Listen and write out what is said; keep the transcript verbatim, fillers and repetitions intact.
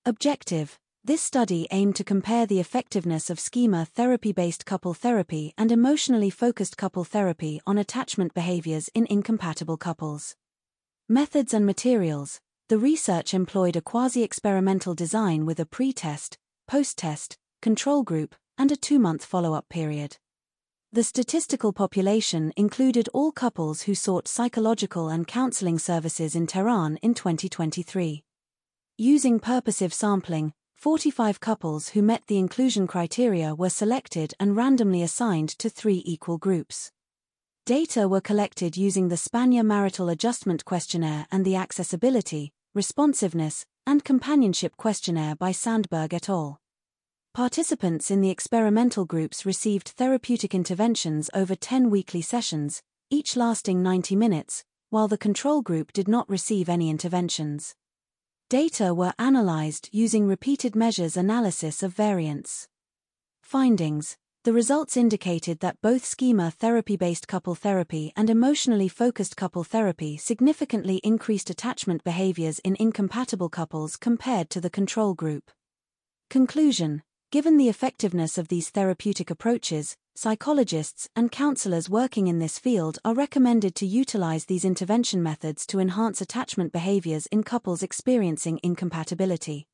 Objective: this study aimed to compare the effectiveness of schema therapy-based couple therapy and emotionally focused couple therapy on attachment behaviors in incompatible couples. Methods and materials: the research employed a quasi-experimental design with a pre-test, post-test, control group, and a two-month follow-up period. The statistical population included all couples who sought psychological and counseling services in Tehran in twenty twenty-three. Using purposive sampling, forty-five couples who met the inclusion criteria were selected and randomly assigned to three equal groups. Data were collected using the Spanier Marital Adjustment Questionnaire and the Accessibility, Responsiveness, and Companionship Questionnaire by Sandberg et al. Participants in the experimental groups received therapeutic interventions over ten weekly sessions, each lasting ninety minutes, while the control group did not receive any interventions. Data were analyzed using repeated measures analysis of variance. Findings: the results indicated that both schema therapy-based couple therapy and emotionally focused couple therapy significantly increased attachment behaviors in incompatible couples compared to the control group. Conclusion: given the effectiveness of these therapeutic approaches, psychologists and counselors working in this field are recommended to utilize these intervention methods to enhance attachment behaviors in couples experiencing incompatibility.